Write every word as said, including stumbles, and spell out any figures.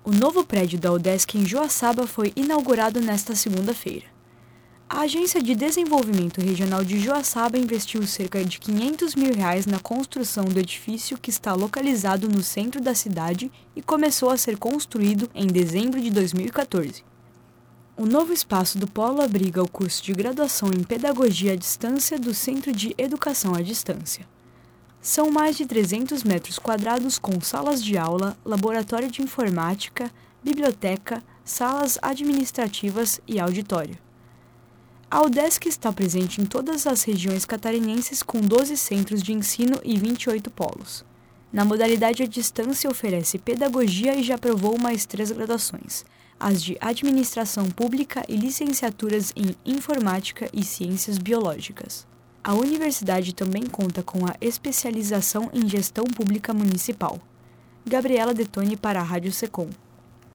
O novo prédio da Udesc em Joaçaba foi inaugurado nesta segunda-feira. A Agência de Desenvolvimento Regional de Joaçaba investiu cerca de quinhentos mil reais na construção do edifício que está localizado no centro da cidade e começou a ser construído em dezembro de dois mil e quatorze. O novo espaço do Polo abriga o curso de graduação em Pedagogia à Distância do Centro de Educação à Distância. São mais de trezentos metros quadrados com salas de aula, laboratório de informática, biblioteca, salas administrativas e auditório. A Udesc está presente em todas as regiões catarinenses com doze centros de ensino e vinte e oito polos. Na modalidade à distância oferece pedagogia e já aprovou mais três graduações, as de Administração Pública e licenciaturas em Informática e Ciências Biológicas. A universidade também conta com a especialização em Gestão Pública Municipal. Gabriela Detoni para a Rádio Secom.